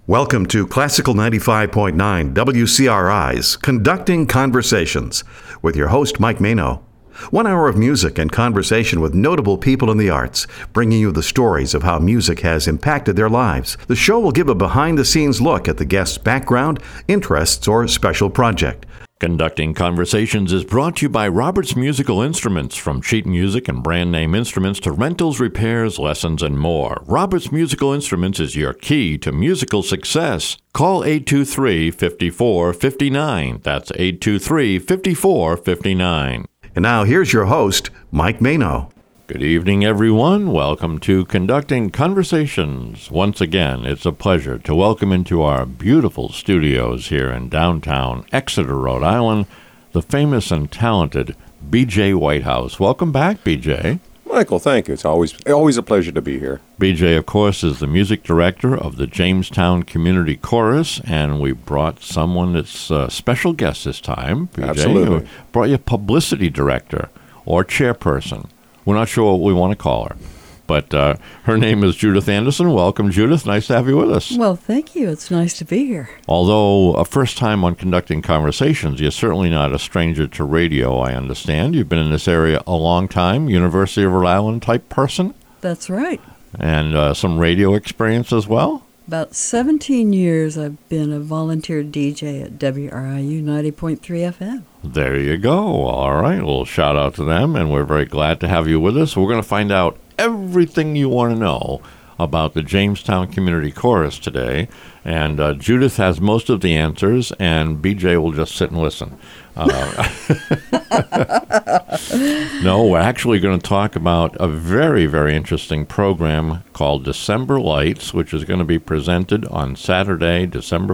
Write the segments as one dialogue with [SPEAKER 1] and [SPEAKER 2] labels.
[SPEAKER 1] Welcome to Classical 95.9 WCRI's Conducting Conversations with your host, Mike Mano. 1 hour of music and conversation with notable people in the arts, bringing you the stories of how music has impacted their lives. The show will give a behind-the-scenes look at the guest's background, interests, or special project.
[SPEAKER 2] Conducting Conversations is brought to you by Roberts Musical Instruments, from sheet music and brand name instruments to rentals, repairs, lessons, and more. Roberts Musical Instruments is your key to musical success. Call 823-5459. That's 823-5459.
[SPEAKER 1] And now here's your host, Mike Mano.
[SPEAKER 2] Good evening, everyone. Welcome to Conducting Conversations. Once again, it's a pleasure to welcome into our beautiful studios here in downtown Exeter, Rhode Island, the famous and talented B.J. Whitehouse. Welcome back, B.J.
[SPEAKER 3] Michael, thank you. It's always a pleasure to be here.
[SPEAKER 2] B.J., of course, is the music director of the Jamestown Community Chorus, and we brought someone that's a special guest this time. B.J.
[SPEAKER 3] Absolutely.
[SPEAKER 2] We brought you publicity director or chairperson. We're not sure what we want to call her, but her name is Judith Anderson. Welcome, Judith. Nice to have you with us.
[SPEAKER 4] Well, thank you. It's nice to be here.
[SPEAKER 2] Although a first time on Conducting Conversations, you're certainly not a stranger to radio, I understand. You've been in this area a long time, University of Rhode Island type person.
[SPEAKER 4] That's right.
[SPEAKER 2] And some radio experience as well.
[SPEAKER 4] About 17 years I've been a volunteer DJ at WRIU 90.3 FM.
[SPEAKER 2] There you go. All right. Well, shout out to them, and we're very glad to have you with us. We're going to find out everything you want to know about the Jamestown Community Chorus today, and Judith has most of the answers, and BJ will just sit and listen. No, we're actually going to talk about a very, very interesting program called December Lights, which is going to be presented on Saturday, December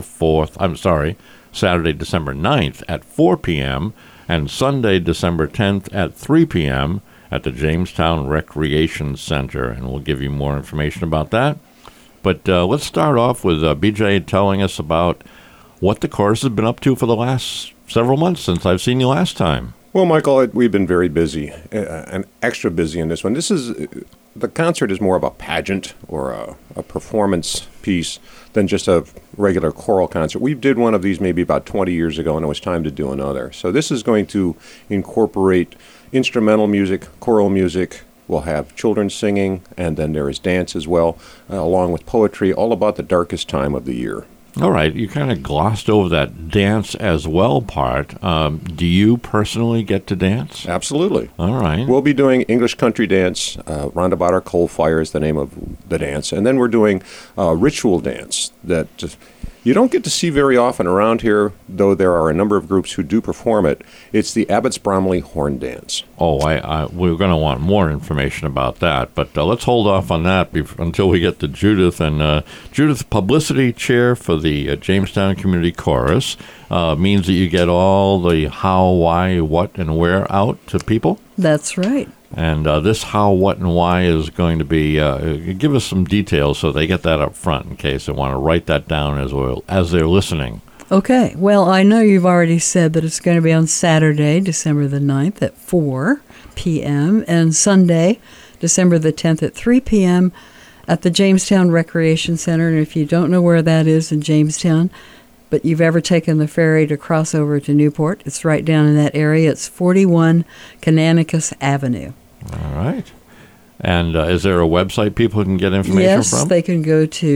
[SPEAKER 2] 9th at 4 p.m. and Sunday, December 10th at 3 p.m. at the Jamestown Recreation Center, and we'll give you more information about that. But let's start off with BJ telling us about what the chorus has been up to for the last several months since I've seen you last time.
[SPEAKER 3] Well, Michael, we've been very busy, and extra busy in this one. The concert is more of a pageant or a performance piece than just a regular choral concert. We did one of these maybe about 20 years ago, and it was time to do another. So this is going to incorporate instrumental music, choral music. We'll have children singing, and then there is dance as well, along with poetry, all about the darkest time of the year.
[SPEAKER 2] All right, you kind of glossed over that dance as well part. Do you personally get to dance?
[SPEAKER 3] Absolutely.
[SPEAKER 2] All right.
[SPEAKER 3] We'll be doing English country dance, Roundabout Our Coal Fire is the name of the dance, and then we're doing ritual dance that you don't get to see very often around here, though there are a number of groups who do perform it. It's the Abbots Bromley Horn Dance.
[SPEAKER 2] Oh, we're going to want more information about that, but let's hold off on that until we get to Judith. And Judith, publicity chair for the Jamestown Community Chorus, means that you get all the how, why, what, and where out to people?
[SPEAKER 4] That's right.
[SPEAKER 2] And this how, what, and why is going to be, give us some details so they get that up front in case they want to write that down as they're listening.
[SPEAKER 4] Okay. Well, I know you've already said that it's going to be on Saturday, December the 9th at 4 p.m. and Sunday, December the 10th at 3 p.m. at the Jamestown Recreation Center. And if you don't know where that is in Jamestown, but you've ever taken the ferry to cross over to Newport, it's right down in that area. It's 41 Canonicus Avenue.
[SPEAKER 2] All right. And is there a website people can get information from?
[SPEAKER 4] Yes, they can go to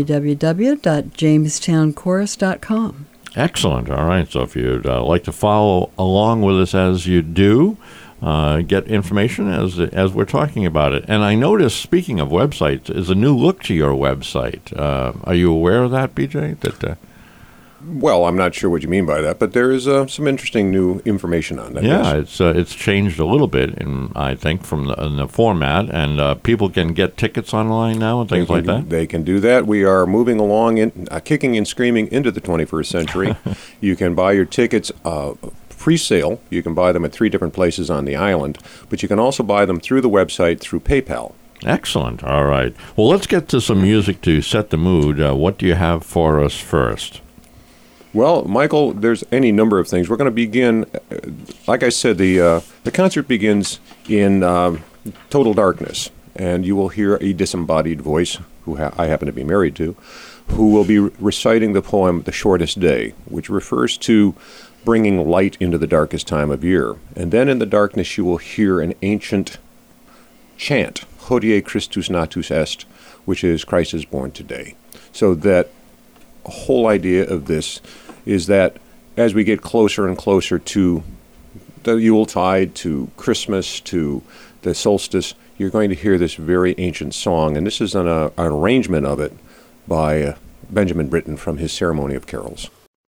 [SPEAKER 4] www.jamestownchorus.com.
[SPEAKER 2] Excellent. All right. So if you'd like to follow along with us as you do, get information as we're talking about it. And I noticed, speaking of websites, is a new look to your website. Are you aware of that, BJ?
[SPEAKER 3] Well, I'm not sure what you mean by that, but there is some interesting new information on that.
[SPEAKER 2] Yeah, yes. It's changed a little bit, I think, from the format, and people can get tickets online now and things like that.
[SPEAKER 3] They can do that. We are moving along, kicking and screaming into the 21st century. You can buy your tickets pre-sale. You can buy them at 3 different places on the island, but you can also buy them through the website through PayPal.
[SPEAKER 2] Excellent. All right. Well, let's get to some music to set the mood. What do you have for us first?
[SPEAKER 3] Well, Michael, there's any number of things. We're going to begin, like I said, the concert begins in total darkness, and you will hear a disembodied voice, who I happen to be married to, who will be reciting the poem The Shortest Day, which refers to bringing light into the darkest time of year. And then in the darkness you will hear an ancient chant, Hodie Christus natus est, which is Christ is born today. So that whole idea of this is that as we get closer and closer to the Yuletide, to Christmas, to the solstice, you're going to hear this very ancient song. And this is an arrangement of it by Benjamin Britten from his Ceremony of Carols.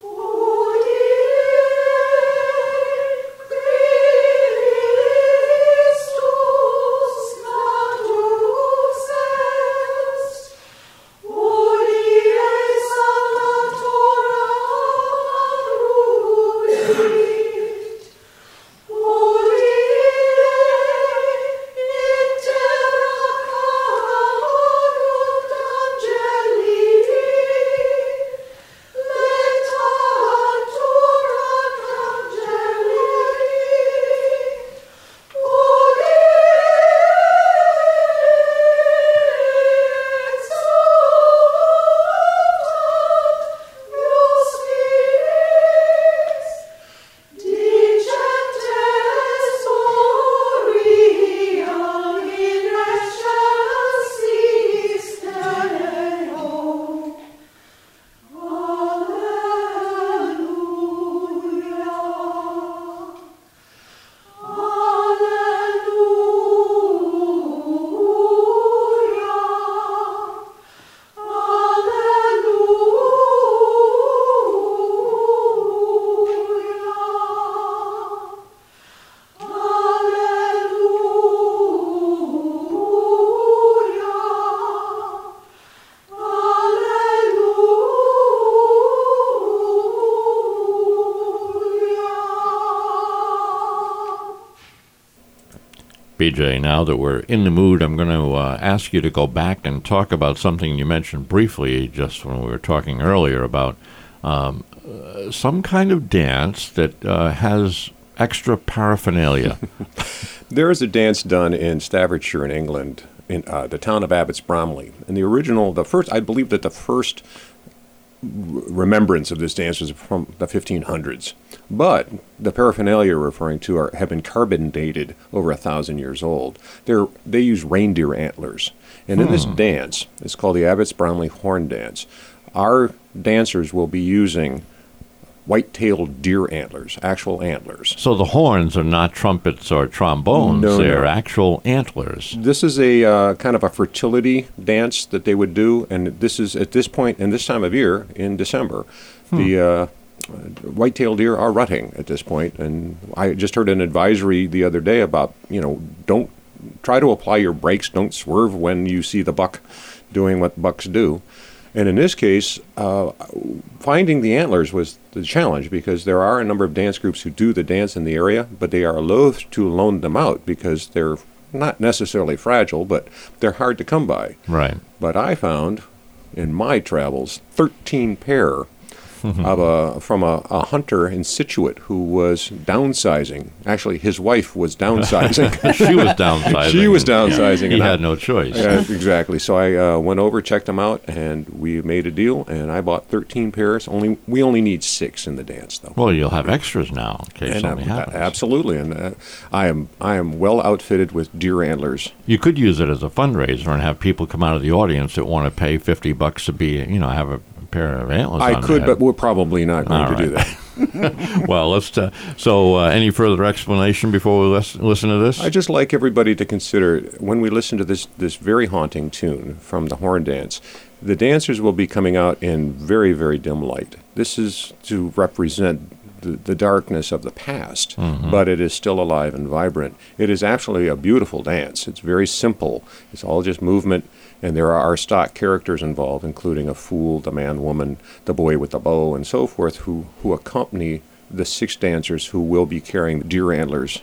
[SPEAKER 2] BJ, now that we're in the mood, I'm going to ask you to go back and talk about something you mentioned briefly just when we were talking earlier about some kind of dance that has extra paraphernalia.
[SPEAKER 3] There is a dance done in Staffordshire in England, in the town of Abbots Bromley. And I believe that the first remembrance of this dance was from the 1500s. But the paraphernalia you're referring to have been carbon dated over 1,000 years old. They use reindeer antlers. And in this dance, it's called the Abbots Bromley Horn Dance, our dancers will be using white-tailed deer antlers, actual antlers.
[SPEAKER 2] So the horns are not trumpets or trombones.
[SPEAKER 3] No,
[SPEAKER 2] they're
[SPEAKER 3] no.
[SPEAKER 2] actual antlers.
[SPEAKER 3] This is a kind of a fertility dance that they would do, and this is at this point in this time of year in December. The white-tailed deer are rutting at this point, and I just heard an advisory the other day about, don't try to apply your brakes, don't swerve when you see the buck doing what bucks do. And in this case, finding the antlers was the challenge, because there are a number of dance groups who do the dance in the area, but they are loath to loan them out because they're not necessarily fragile, but they're hard to come by.
[SPEAKER 2] Right.
[SPEAKER 3] But I found in my travels 13 pair from a hunter in Scituate who was downsizing. Actually, his wife was downsizing.
[SPEAKER 2] She was downsizing.
[SPEAKER 3] She was downsizing.
[SPEAKER 2] He had no choice.
[SPEAKER 3] Exactly. So I went over, checked them out, and we made a deal, and I bought 13 pairs. We only need 6 in the dance, though.
[SPEAKER 2] Well, you'll have extras now in case something happens.
[SPEAKER 3] Absolutely. And I am well outfitted with deer antlers.
[SPEAKER 2] You could use it as a fundraiser and have people come out of the audience that want to pay $50 to be, have a pair of antlers.
[SPEAKER 3] I could, but we're probably not going to do that.
[SPEAKER 2] Well, let's. Any further explanation before we listen to this?
[SPEAKER 3] I just like everybody to consider when we listen to this very haunting tune from the horn dance. The dancers will be coming out in very, very dim light. This is to represent the darkness of the past, but it is still alive and vibrant. It is actually a beautiful dance. It's very simple. It's all just movement, and there are stock characters involved, including a fool, the man, woman, the boy with the bow, and so forth, who accompany the 6 dancers who will be carrying deer antlers.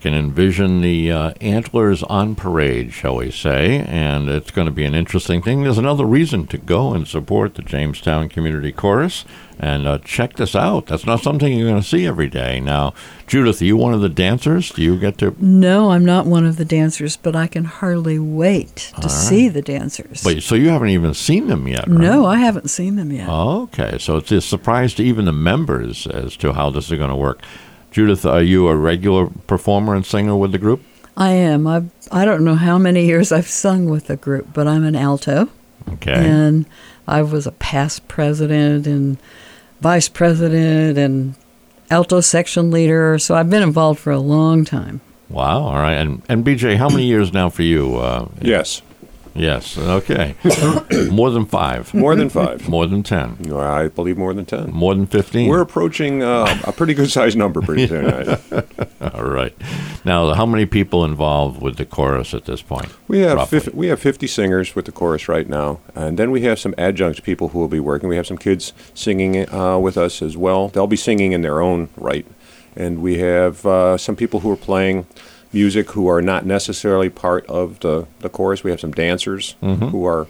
[SPEAKER 2] can envision the antlers on parade, shall we say, and it's going to be an interesting thing. There's another reason to go and support the Jamestown Community Chorus, and check this out. That's not something you're going to see every day. Now, Judith, are you one of the dancers? Do you get to...
[SPEAKER 4] No, I'm not one of the dancers, but I can hardly wait to see the dancers.
[SPEAKER 2] But so you haven't even seen them yet, right?
[SPEAKER 4] No, I haven't seen them yet.
[SPEAKER 2] Okay, so it's a surprise to even the members as to how this is going to work. Judith, are you a regular performer and singer with the group?
[SPEAKER 4] I am. I don't know how many years I've sung with the group, but I'm an alto.
[SPEAKER 2] Okay.
[SPEAKER 4] And I was a past president and vice president and alto section leader, so I've been involved for a long time.
[SPEAKER 2] Wow, all right. And BJ, how many years now for you?
[SPEAKER 3] Yes.
[SPEAKER 2] Yes, okay. More than 5.
[SPEAKER 3] More than 5.
[SPEAKER 2] More than 10.
[SPEAKER 3] I believe more than 10.
[SPEAKER 2] More than 15.
[SPEAKER 3] We're approaching a pretty good sized number pretty soon.
[SPEAKER 2] All right. Now, how many people involved with the chorus at this point?
[SPEAKER 3] We have 50 singers with the chorus right now, and then we have some adjunct people who will be working. We have some kids singing with us as well. They'll be singing in their own right, and we have some people who are playing music who are not necessarily part of the chorus. We have some dancers who are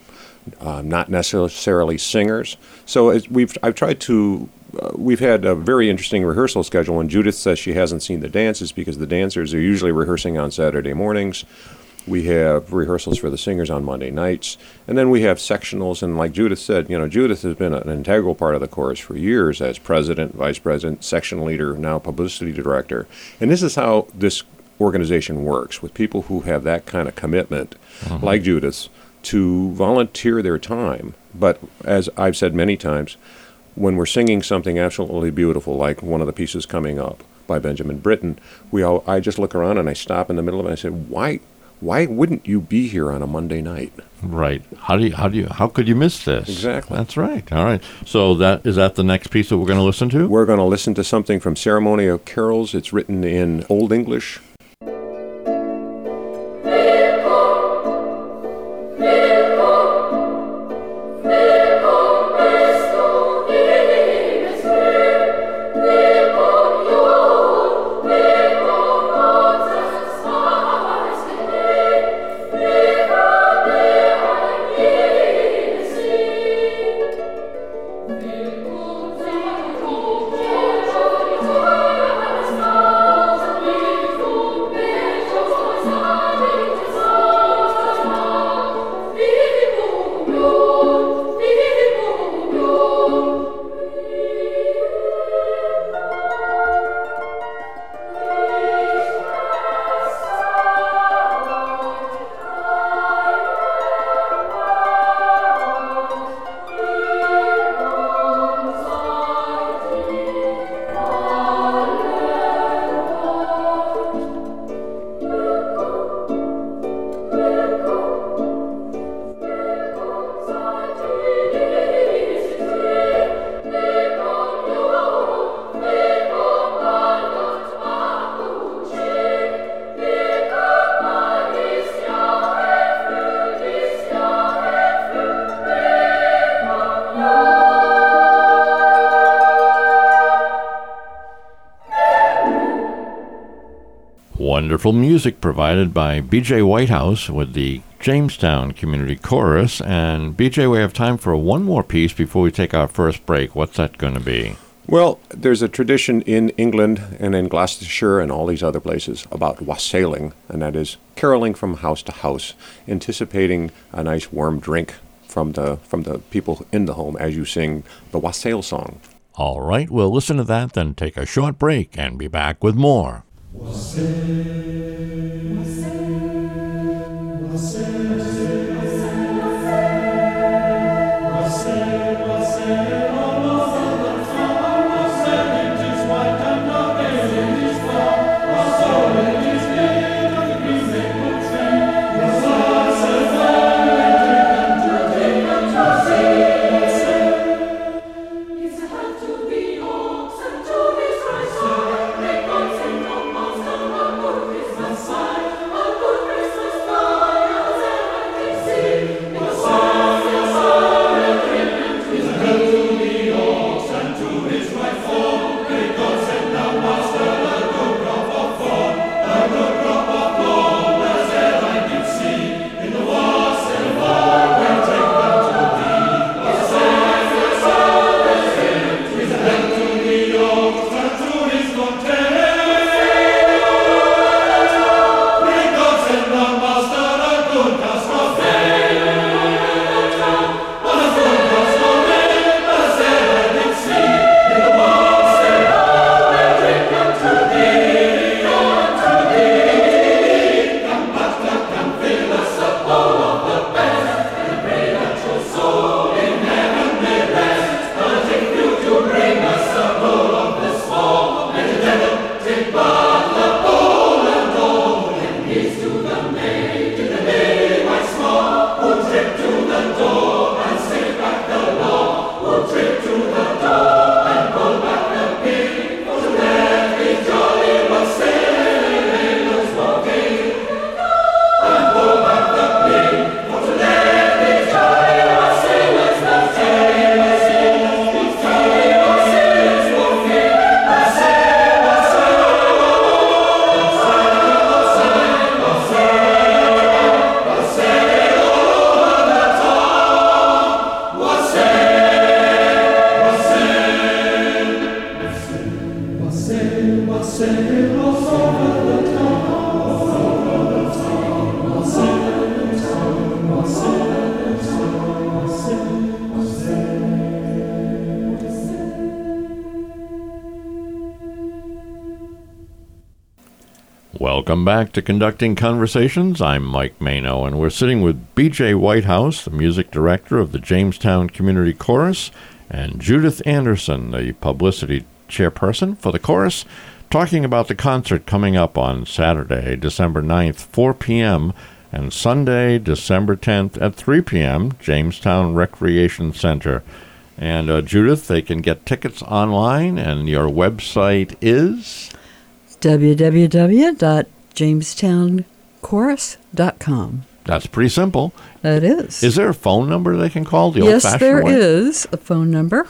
[SPEAKER 3] not necessarily singers. So I've tried to. We've had a very interesting rehearsal schedule. When Judith says she hasn't seen the dances, because the dancers are usually rehearsing on Saturday mornings. We have rehearsals for the singers on Monday nights, and then we have sectionals. And like Judith said, Judith has been an integral part of the chorus for years as president, vice president, section leader, now publicity director. And this is how this organization works, with people who have that kind of commitment, like Judith, to volunteer their time. But as I've said many times, when we're singing something absolutely beautiful, like one of the pieces coming up by Benjamin Britten, I just look around and I stop in the middle of it and I say, why wouldn't you be here on a Monday night?
[SPEAKER 2] Right. How could you miss this?
[SPEAKER 3] Exactly.
[SPEAKER 2] That's right. All right. So is that the next piece that we're going to listen to?
[SPEAKER 3] We're going to listen to something from Ceremony of Carols. It's written in Old English.
[SPEAKER 2] Wonderful music provided by B.J. Whitehouse with the Jamestown Community Chorus. And B.J., we have time for one more piece before we take our first break. What's that going to be?
[SPEAKER 3] Well, there's a tradition in England and in Gloucestershire and all these other places about wassailing, and that is caroling from house to house, anticipating a nice warm drink from the people in the home as you sing the wassail song.
[SPEAKER 2] All right, we'll listen to that, then take a short break and be back with more. Welcome back to Conducting Conversations. I'm Mike Mano, and we're sitting with B.J. Whitehouse, the music director of the Jamestown Community Chorus, and Judith Anderson, the publicity chairperson for the chorus, talking about the concert coming up on Saturday, December 9th, 4 p.m., and Sunday, December 10th at 3 p.m., Jamestown Recreation Center. And Judith, they can get tickets online, and your website is?
[SPEAKER 4] www.jamestownchorus.com.
[SPEAKER 2] That's pretty simple.
[SPEAKER 4] That is.
[SPEAKER 2] Is there a phone number they can call the
[SPEAKER 4] Yes,
[SPEAKER 2] old-fashioned
[SPEAKER 4] there
[SPEAKER 2] way?
[SPEAKER 4] is a phone number,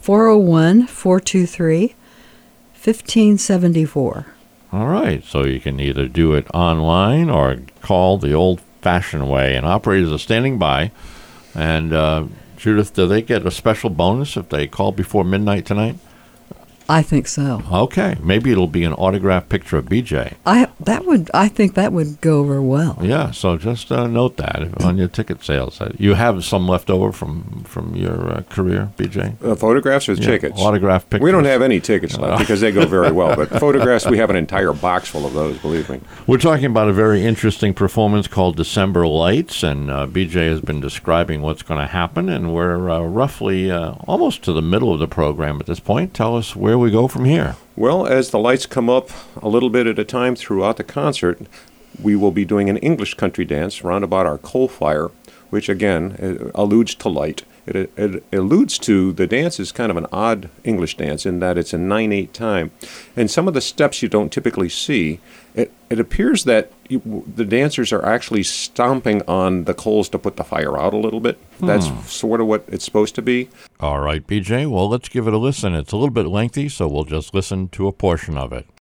[SPEAKER 4] 401-423-1574.
[SPEAKER 2] All right, so you can either do it online or call the old-fashioned way, and operators are standing by. And Judith, do they get a special bonus if they call before midnight tonight?
[SPEAKER 4] I think so.
[SPEAKER 2] Okay, maybe it'll be an autographed picture of BJ.
[SPEAKER 4] I think that would go over well.
[SPEAKER 2] Yeah, so just note that on your ticket sales. You have some left over from your career, BJ?
[SPEAKER 3] Photographs or tickets?
[SPEAKER 2] Autographed pictures.
[SPEAKER 3] We don't have any tickets left because they go very well. But photographs, we have an entire box full of those, believe me.
[SPEAKER 2] We're talking about a very interesting performance called December Lights, and BJ has been describing what's going to happen, and we're roughly almost to the middle of the program at this point. Tell us where we go from here.
[SPEAKER 3] Well, as the lights come up a little bit at a time throughout the concert, we will be doing an English country dance round about our coal fire, which again alludes to light. It alludes to the dance is kind of an odd English dance in that it's a 9/8 time. And some of the steps you don't typically see, it appears that the dancers are actually stomping on the coals to put the fire out a little bit. That's sort of what it's supposed to be.
[SPEAKER 2] All right, BJ, well, let's give it a listen. It's a little bit lengthy, so we'll just listen to a portion of it.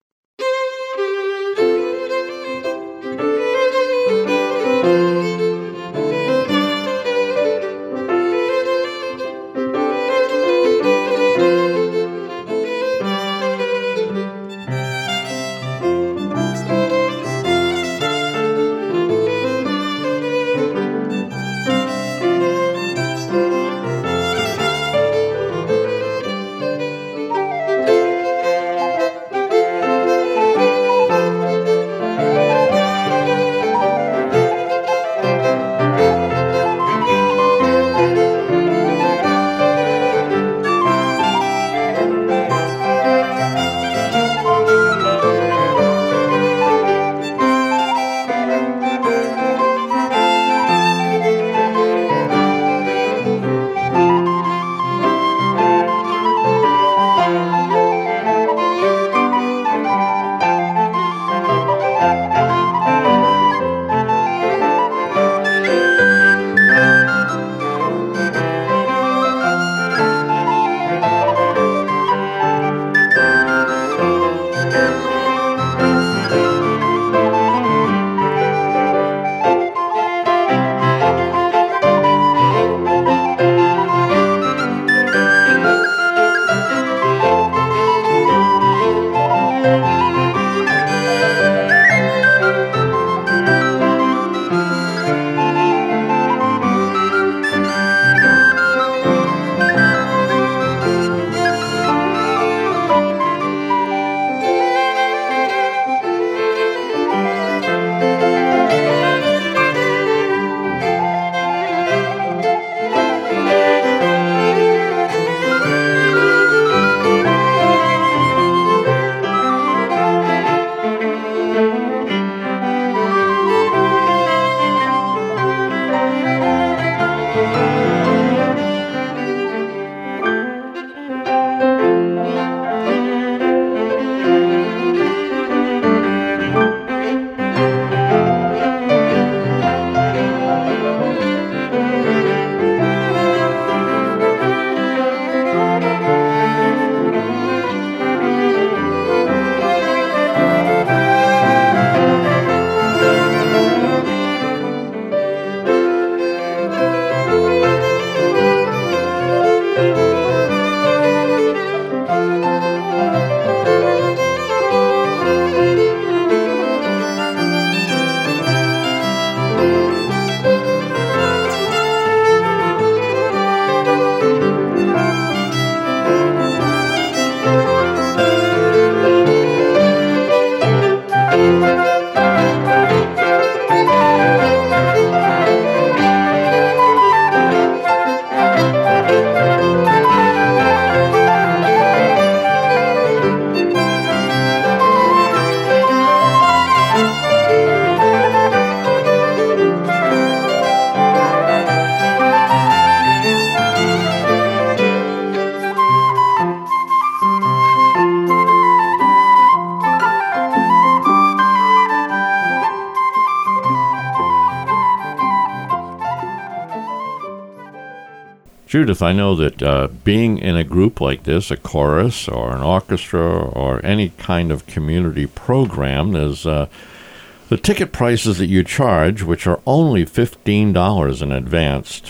[SPEAKER 2] Judith, I know that being in a group like this, a chorus or an orchestra or any kind of community program, there's the ticket prices that you charge, which are only $15 in advance,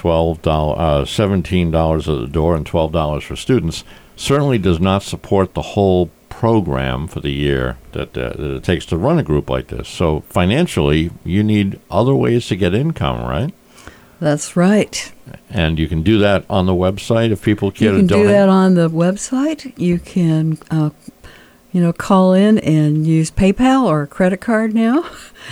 [SPEAKER 2] $17 at the door and $12 for students, certainly does not support the whole program for the year that it takes to run a group like this. So financially, you need other ways to get income, right?
[SPEAKER 4] That's right.
[SPEAKER 2] And you can do that on the website if people care to donate?
[SPEAKER 4] You can do that on the website. You can, call in and use PayPal or a credit card now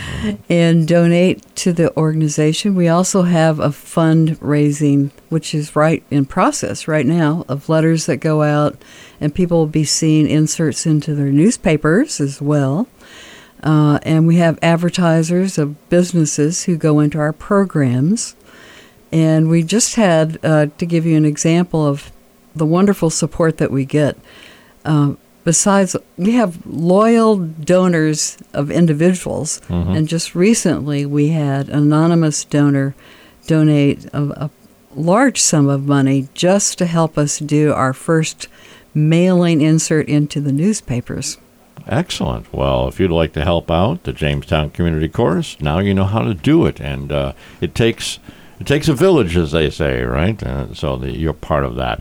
[SPEAKER 4] and donate to the organization. We also have a fundraising, which is right in process right now, of letters that go out, and people will be seeing inserts into their newspapers as well. And we have advertisers of businesses who go into our programs. And we just had, to give you an example of the wonderful support that we get, besides, we have loyal donors of individuals. Mm-hmm. And just recently we had an anonymous donor donate a large sum of money just to help us do our first mailing insert into the newspapers.
[SPEAKER 2] Excellent. Well, if you'd like to help out the Jamestown Community Chorus, now you know how to do it. And it takes a village, as they say, right? So you're part of that.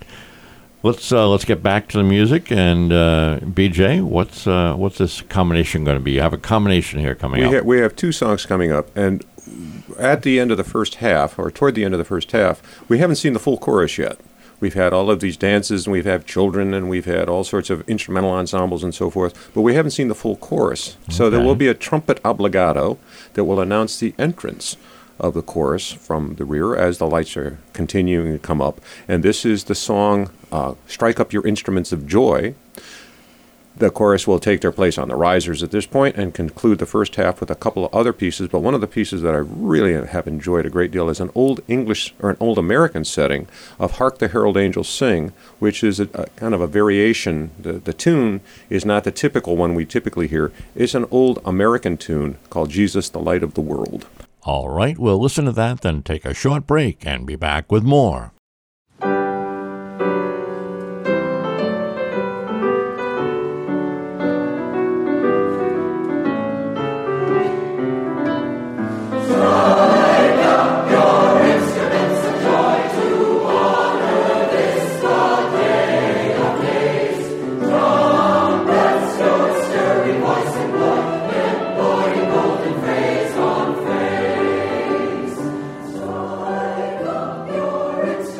[SPEAKER 2] Let's get back to the music. And BJ, what's this combination going to be? You have a combination here coming up.
[SPEAKER 3] We have two songs coming up, and at the end of the first half, or toward the end of the first half, we haven't seen the full chorus yet. We've had all of these dances, and we've had children, and we've had all sorts of instrumental ensembles and so forth, but we haven't seen the full chorus. Okay. So there will be a trumpet obbligato that will announce the entrance of the chorus from the rear as the lights are continuing to come up. And this is the song, Strike Up Your Instruments of Joy. The chorus will take their place on the risers at this point and conclude the first half with a couple of other pieces. But one of the pieces that I really have enjoyed a great deal is an old English or an old American setting of Hark the Herald Angels Sing, which is a kind of a variation. The tune is not the typical one we typically hear. It's an old American tune called Jesus, the Light of the World.
[SPEAKER 2] All right, we'll listen to that, then take a short break and be back with more.
[SPEAKER 5] Strike up your instruments.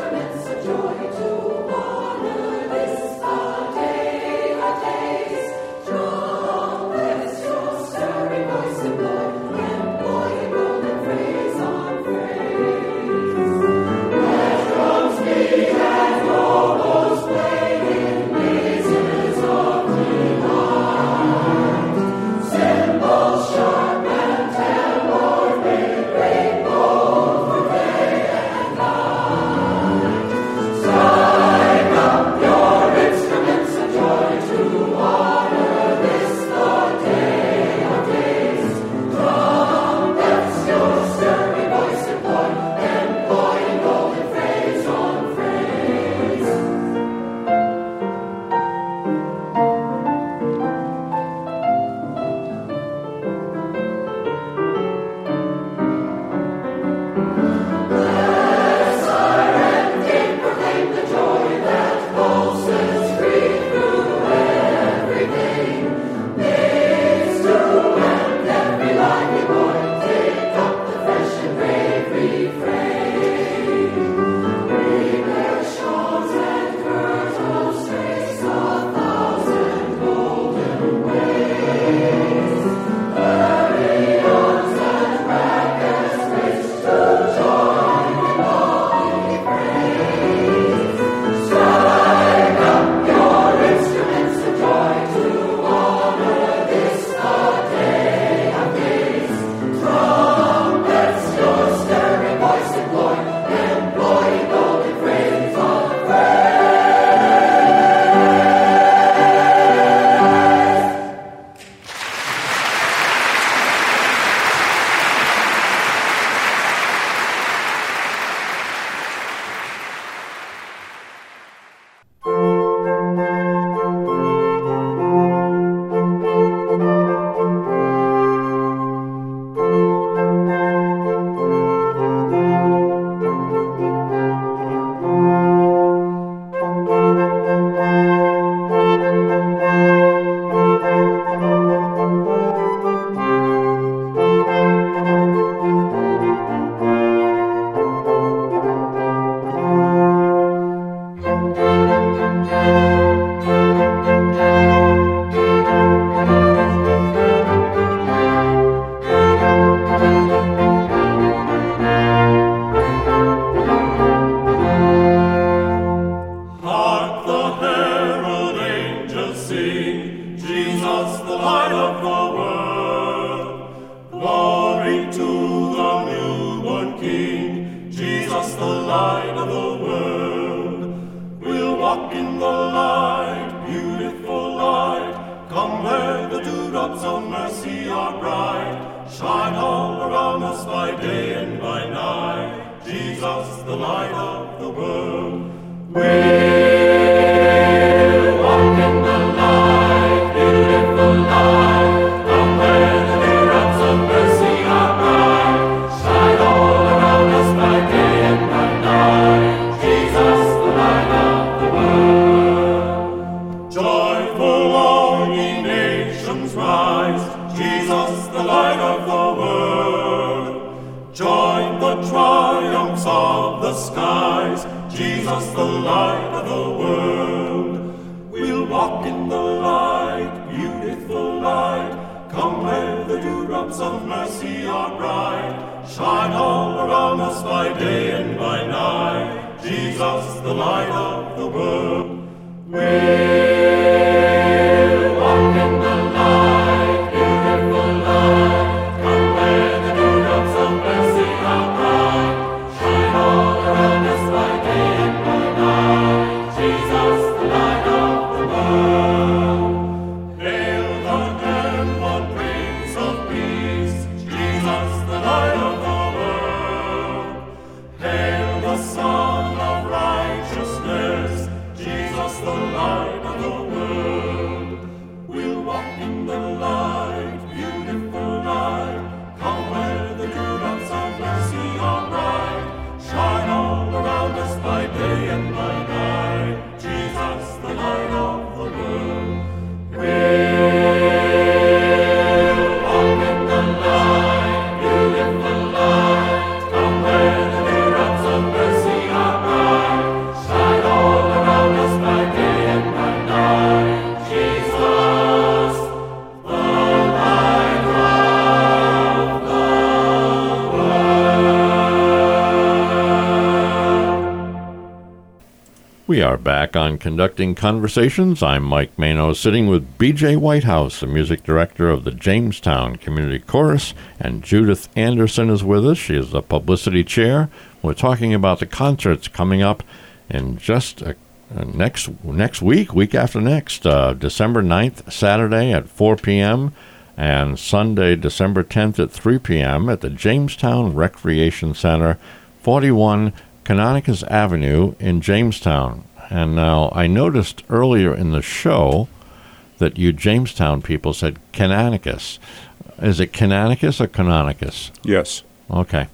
[SPEAKER 5] around us by day and by night. Jesus, the light of the world. We'll walk in the light, beautiful light. Come where the dewdrops of mercy are bright. Shine all around us by day and by night. Jesus, the light of the world. Joyful all ye nations rise. Jesus, the light of the world. Join the triumphs of the skies. Jesus, the light of the world. We'll walk in the light, beautiful light. Come where the dewdrops of mercy are bright. Shine all around us by day and by night. Jesus, the light of the world. We'll walk in the light, beautiful light. Come where the dewdrops of mercy are bright. Shine all around us by day and by night. Jesus, the light of the world. Hail the heaven, Prince of Peace. Jesus, the light of the world. Hail the Son of Righteousness. Jesus, the light of the world. We'll walk in the light, beautiful light. Come where the dewdrops of mercy are bright. Shine all around us by day and by night. Jesus, the light of the world. We'll walk in the light, beautiful light. Come where the dewdrops of mercy are bright. Shine all around us by day and by night. Jesus, the light of the world.
[SPEAKER 2] We are back on Conducting Conversations. I'm Mike Mano, sitting with B.J. Whitehouse, the music director of the Jamestown Community Chorus, and Judith Anderson is with us. She is the publicity chair. We're talking about the concerts coming up in just next week after next, December 9th, Saturday at 4 p.m., and Sunday, December 10th at 3 p.m. at the Jamestown Recreation Center, 41 Canonicus Avenue in Jamestown. And now I noticed earlier in the show that you Jamestown people said Canonicus. Is it Canonicus or Canonicus?
[SPEAKER 3] Yes.
[SPEAKER 2] Okay.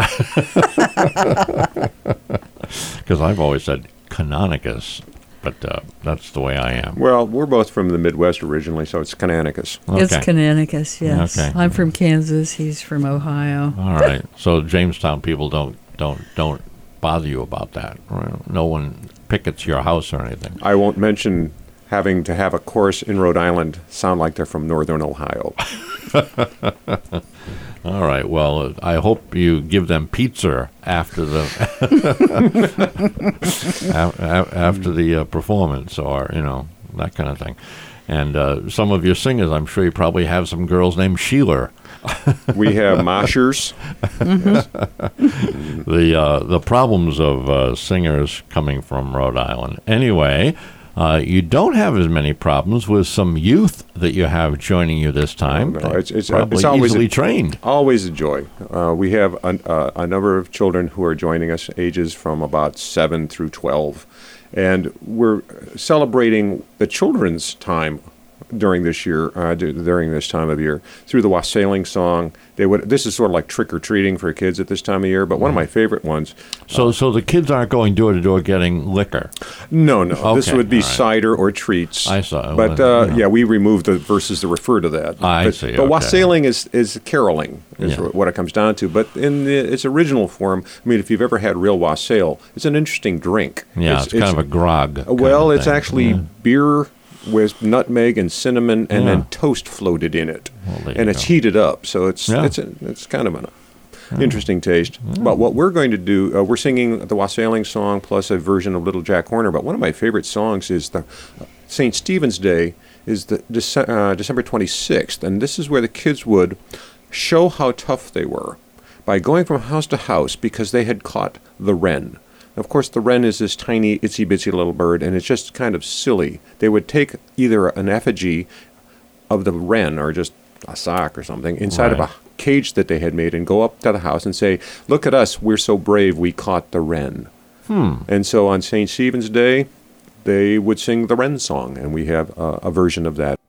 [SPEAKER 2] Because I've always said Canonicus, but that's the way I am.
[SPEAKER 3] Well, we're both from the Midwest originally, so it's Canonicus.
[SPEAKER 2] Okay.
[SPEAKER 4] It's Canonicus, yes.
[SPEAKER 2] Okay.
[SPEAKER 4] I'm from Kansas. He's from Ohio.
[SPEAKER 2] All right. So Jamestown people don't bother you about that. No one pickets your house or anything.
[SPEAKER 3] I won't mention having to have a chorus in Rhode Island sound like they're from Northern Ohio.
[SPEAKER 2] All right. Well, I hope you give them pizza after the after the performance, or that kind of thing. And some of your singers, I'm sure you probably have some girls named Sheila.
[SPEAKER 3] We have moshers. Yes.
[SPEAKER 2] The problems of singers coming from Rhode Island. Anyway, you don't have as many problems with some youth that you have joining you this time.
[SPEAKER 3] No, it's
[SPEAKER 2] probably
[SPEAKER 3] always
[SPEAKER 2] easily trained.
[SPEAKER 3] Always a joy. We have a number of children who are joining us, ages from about 7 through 12. And we're celebrating the children's time during this year, during this time of year, through the wassailing song. This is sort of like trick-or-treating for kids at this time of year, but one of my favorite ones.
[SPEAKER 2] So the kids aren't going door-to-door getting liquor?
[SPEAKER 3] No.
[SPEAKER 2] Okay,
[SPEAKER 3] This would be
[SPEAKER 2] all right.
[SPEAKER 3] cider or treats.
[SPEAKER 2] I saw.
[SPEAKER 3] But, we removed the verses that refer to that.
[SPEAKER 2] I see,
[SPEAKER 3] But
[SPEAKER 2] okay.
[SPEAKER 3] wassailing is caroling, is
[SPEAKER 2] Yeah.
[SPEAKER 3] what it comes down to. But in its original form, I mean, if you've ever had real wassail, it's an interesting drink.
[SPEAKER 2] Yeah, it's kind of a grog.
[SPEAKER 3] Well,
[SPEAKER 2] kind of
[SPEAKER 3] it's
[SPEAKER 2] thing.
[SPEAKER 3] actually beer with nutmeg and cinnamon and then toast floated in it,
[SPEAKER 2] Well, there
[SPEAKER 3] and
[SPEAKER 2] you
[SPEAKER 3] it's
[SPEAKER 2] go.
[SPEAKER 3] heated up, so it's kind of an interesting taste. But what we're going to do, we're singing the wassailing song plus a version of Little Jack Horner. But one of my favorite songs is the St. Stephen's Day is the December 26th, and this is where the kids would show how tough they were by going from house to house because they had caught the wren. Of course, the wren is this tiny, itsy-bitsy little bird, and it's just kind of silly. They would take either an effigy of the wren or just a sock or something inside of a cage that they had made and go up to the house and say, "Look at us, we're so brave, we caught the wren." And so on St. Stephen's Day, they would sing the wren song, and we have a version of that.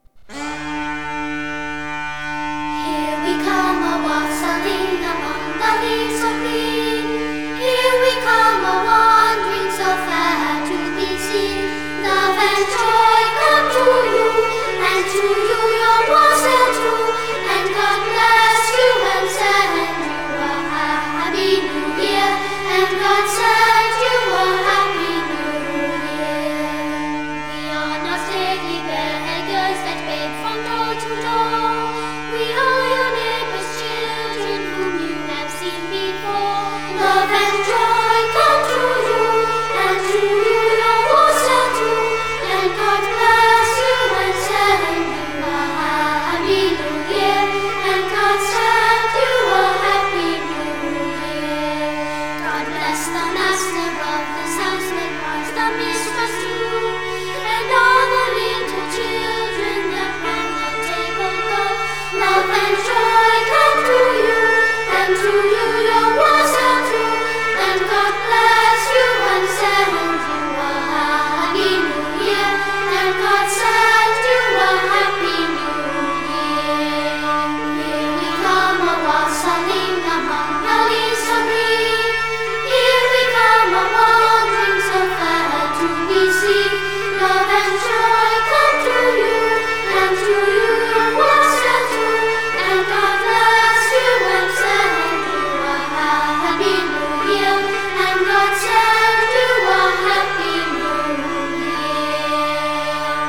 [SPEAKER 6] Here we come a-wassailing among the leaves of green. Here we come a-wandering so fair to be seen. Love and joy come to you, and to you your wassail too. And God bless you and send you a happy new year. And God send you a happy new year. We are not stately beggars that beg from door to door. We are your neighbors' children whom you have seen before. Love and joy come to you, and to you your wassail too. And God bless you and send you a happy new year. And God send you a happy new year. God bless the master of this house, likewise the mistress too. And all the little children that round the table go. Love and joy come to you, and to you your wassail too. And God bless you and send you a happy new year. And God send you a happy new year. Here we come a-wassailing among the leaves of green. Here we come a-wandering so fair to be seen. Love and joy come to you, and to you your wassail too. And God bless you and send you a happy new year. And God send you a happy new year.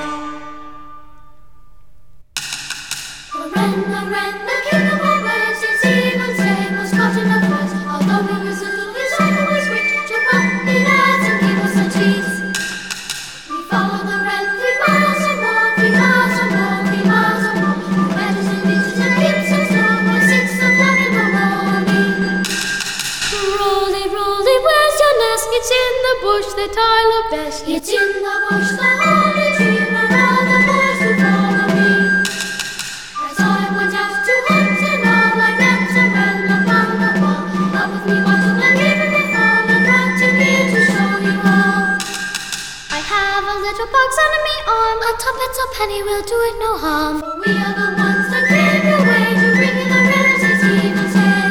[SPEAKER 6] The wren, the king of all birds, St. Stephen's Day was caught in a flight. Although he was little, his eye was great. Jump up in ads and give us a cheese. We follow the wren 3 miles and more, 3 miles and more, 3 miles and more. He wedges and beaches and keeps us slow by 6 o'clock in the morning. Rolly, rolly, where's your nest? It's in the bush that I love best. It's in the bush, the holly tree, where all the boys who follow me. As I went out to hunt and all, I met a wren upon the wall. Up with me, watching and giving me fall, and brought him here to show you all. I have a little box under me arm, a tuppence a penny will do it no harm. For we are the ones that gave you away to bring you the wren, St. Stephen's Day.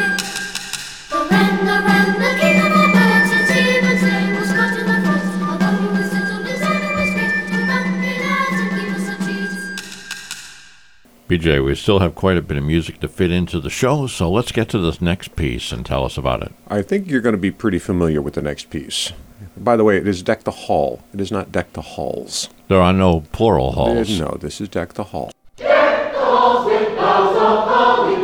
[SPEAKER 6] The king of all birds, St. Stephen's Day was caught in the frost. Although he was little, his eye was great. Jump up in ads and give us a treat.
[SPEAKER 2] BJ, we still have quite a bit of music to fit into the show, so let's get to this next piece and tell us about it.
[SPEAKER 3] I think you're going to be pretty familiar with the next piece. By the way, it is Deck the Hall. It is not Deck the Halls.
[SPEAKER 2] There are no plural halls.
[SPEAKER 3] No, this is Deck the Hall.
[SPEAKER 5] Deck the halls with boughs of holly.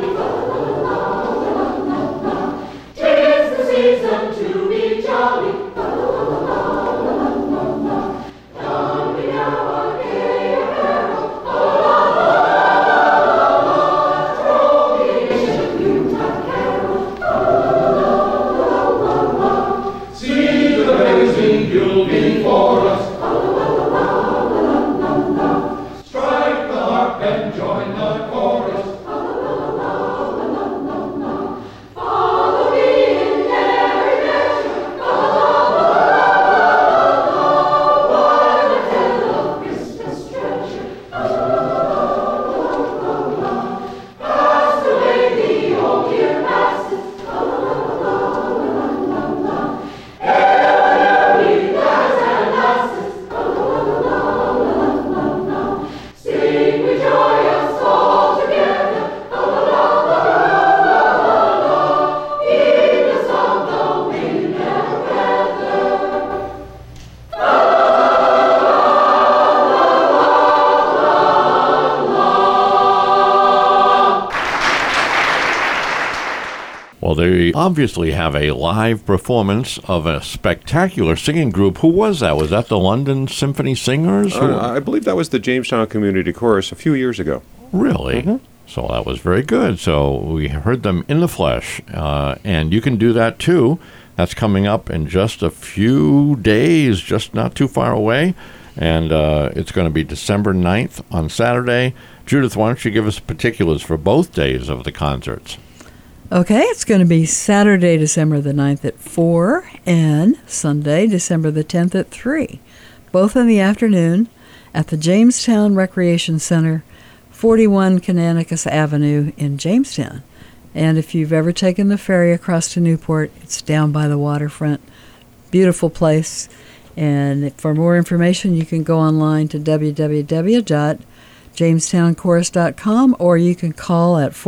[SPEAKER 5] 'Tis the season to be jolly. Don we now our gay apparel. Throw the ancient Yuletide carol. See the blazing Yule before us. Strike the harp and join the chorus. Follow me in merry measure. What a tale of Christmas treasure. Past away the old year passes. Early lads and lasses. Sing with joyous all together. In the song the wind and weather.
[SPEAKER 2] Well, they obviously have a live performance of a spectacular singing group. Who was that? Was that the London Symphony Singers?
[SPEAKER 3] I believe that was the Jamestown Community Chorus a few years ago.
[SPEAKER 2] Really? So that was very good. So we heard them in the flesh, and you can do that too. That's coming up in just a few days, just not too far away, and it's going to be December 9th on Saturday. Judith, why don't you give us particulars for both days of the concerts?
[SPEAKER 4] Okay, it's going to be Saturday, December the 9th at 4 and Sunday, December the 10th at 3, both in the afternoon at the Jamestown Recreation Center, 41 Canonicus Avenue in Jamestown. And if you've ever taken the ferry across to Newport, it's down by the waterfront. Beautiful place. And for more information, you can go online to www.jamestownchorus.com, or you can call at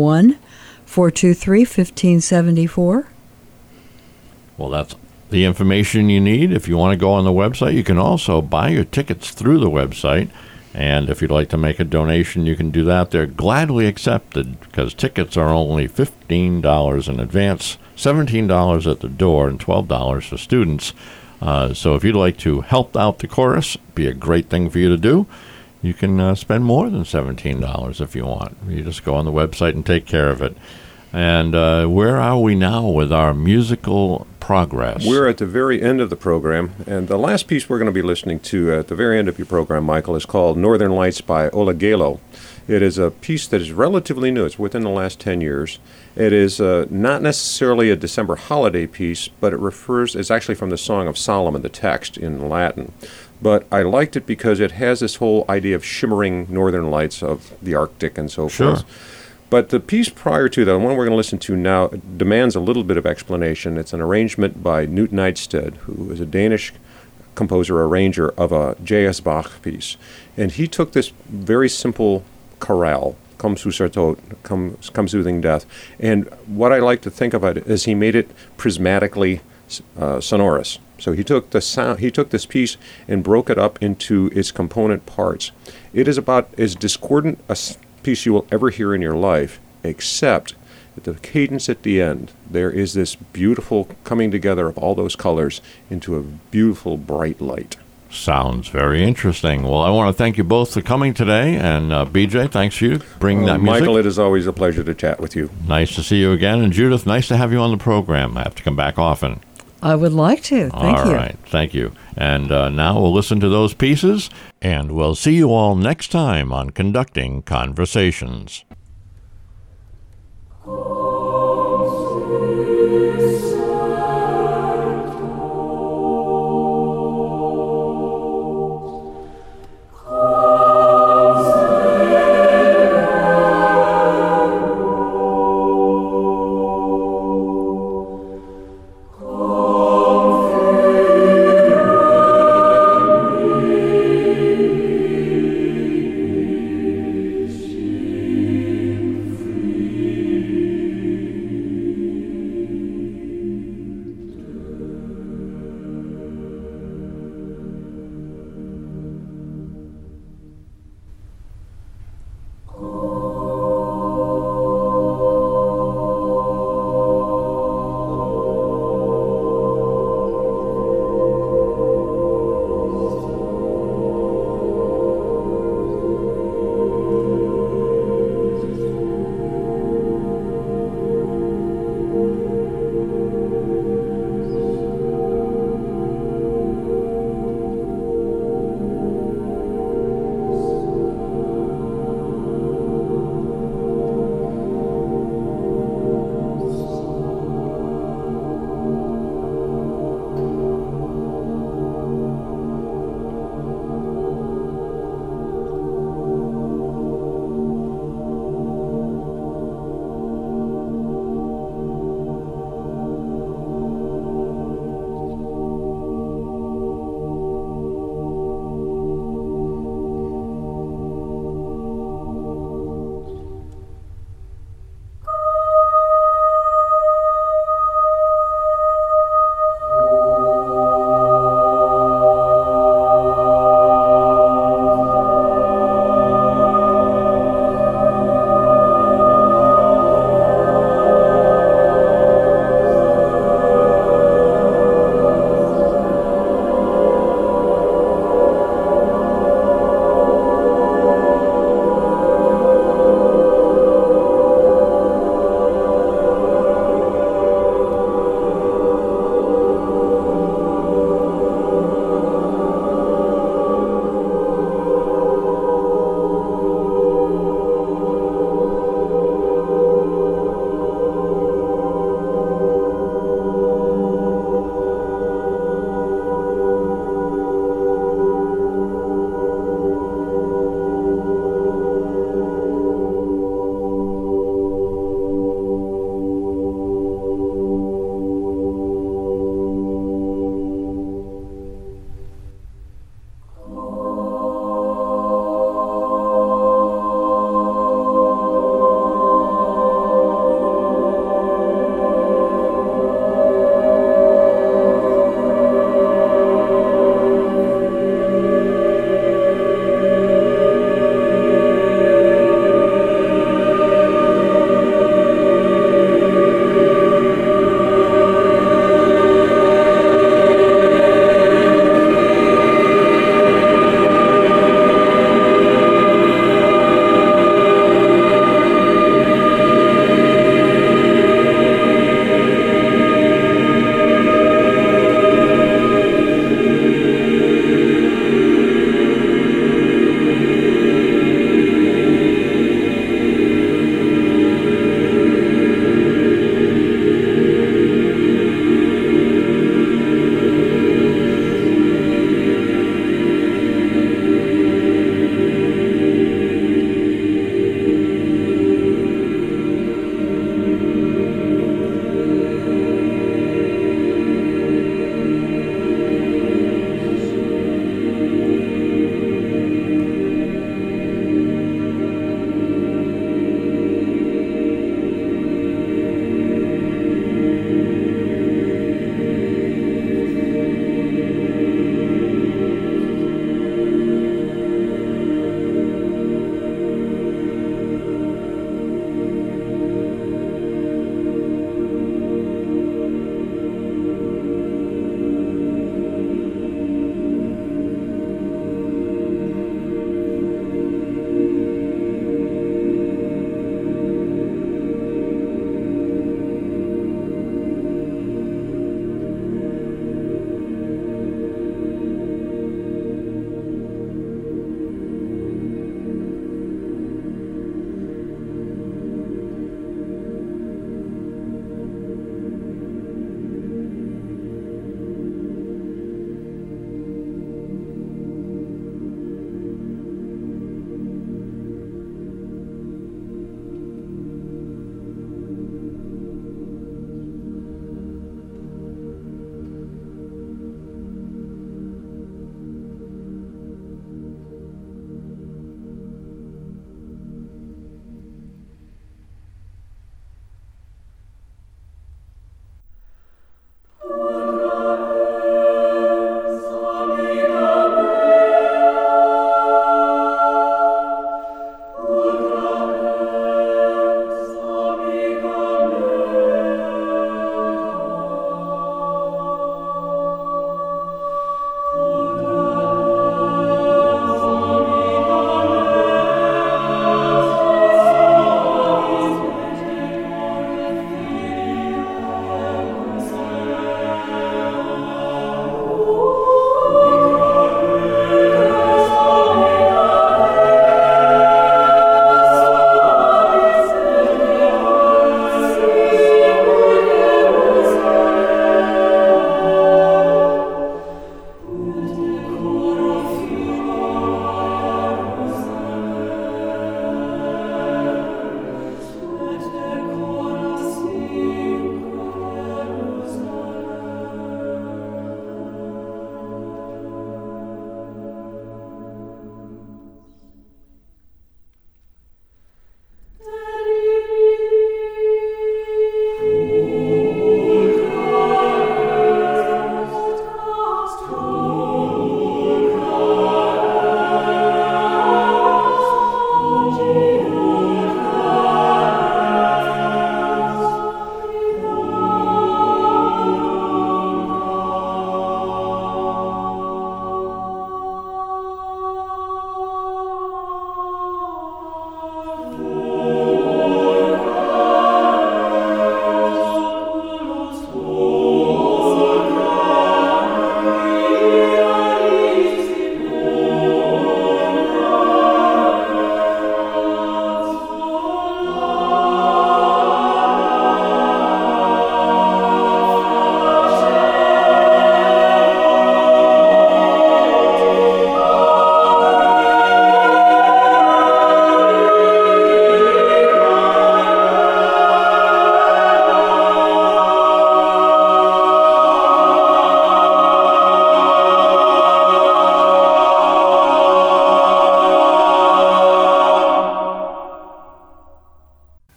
[SPEAKER 4] 401-423-1574.
[SPEAKER 2] Well, that's the information you need. If you want to go on the website, you can also buy your tickets through the website. And if you'd like to make a donation, you can do that. They're gladly accepted because tickets are only $15 in advance, $17 at the door, and $12 for students. So if you'd like to help out the chorus, be a great thing for you to do. You can spend more than $17 if you want. You just go on the website and take care of it. And where are we now with our musical progress?
[SPEAKER 3] We're at the very end of the program, and the last piece we're going to be listening to at the very end of your program, Michael, is called Northern Lights by Ola Galo. It is a piece that is relatively new. It's within the last 10 years. It is not necessarily a December holiday piece, but it's actually from the Song of Solomon, the text in Latin. But I liked it because it has this whole idea of shimmering northern lights of the Arctic and so
[SPEAKER 2] Sure.
[SPEAKER 3] forth. But the piece prior to that, the one we're going to listen to now, demands a little bit of explanation. It's an arrangement by Knut Neidstedt, who is a Danish composer, arranger of a J.S. Bach piece. And he took this very simple chorale, Come Susar Tod, Come Soothing Death. And what I like to think of it is he made it prismatically sonorous. So he took this piece and broke it up into its component parts. It is about as discordant a piece you will ever hear in your life, except at the cadence at the end, there is this beautiful coming together of all those colors into a beautiful bright light.
[SPEAKER 2] Sounds very interesting. Well, I want to thank you both for coming today. And BJ, thanks for you bringing that music.
[SPEAKER 3] Michael, it is always a pleasure to chat with you.
[SPEAKER 2] Nice to see you again. And Judith, nice to have you on the program. I have to come back often.
[SPEAKER 4] I would like to. Thank you.
[SPEAKER 2] All right. Thank you. And now we'll listen to those pieces, and we'll see you all next time on Conducting Conversations.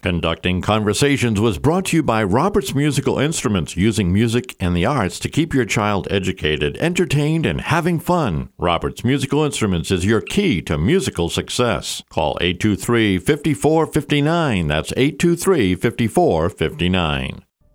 [SPEAKER 2] Conducting Conversations was brought to you by Roberts Musical Instruments, using music and the arts to keep your child educated, entertained, and having fun. Roberts Musical Instruments is your key to musical success. Call 823-5459. That's 823-5459.